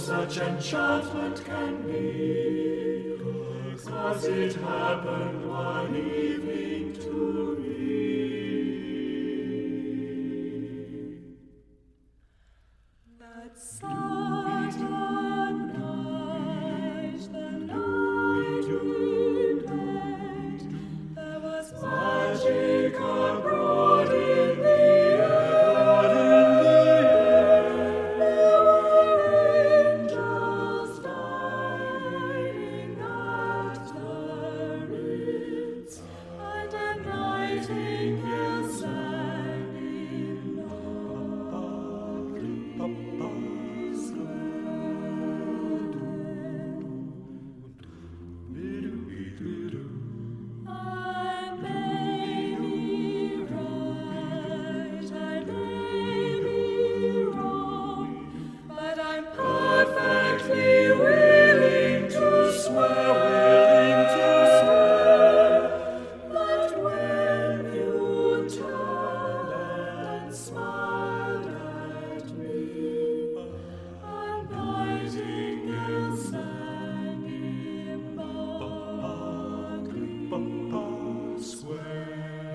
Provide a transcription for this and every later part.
such enchantment can be, 'cause it happened one evening to me. That certain night, the night we played, there was magic abroad in the air. There were angels diving at the reeds, and a nightingale sang in lovely I may be right, I may be wrong, but I'm perfectly willing to swear that when you turned and smiled at me, a nightingale sang in Berkeley Square.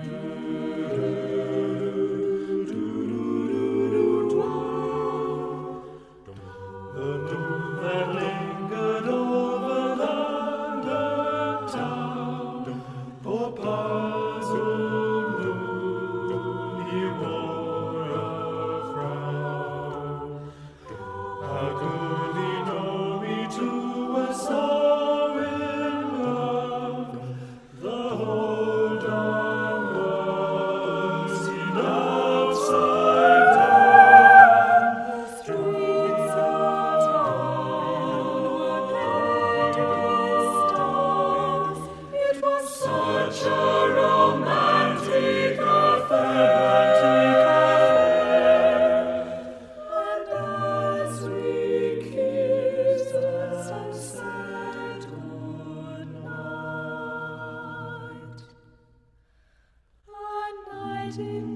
The moon that lingered over London town, poor puzzled moon, he wore a frown. How could he know me too was so in love? The whole darn world seemed upside down. The streets of town were bright with stars. It was such a romantic affair. And as we kissed and said goodnight, a nightingale